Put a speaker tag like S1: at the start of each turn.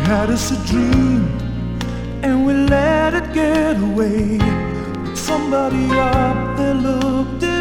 S1: had us a dream and we let it get away. But somebody up there looked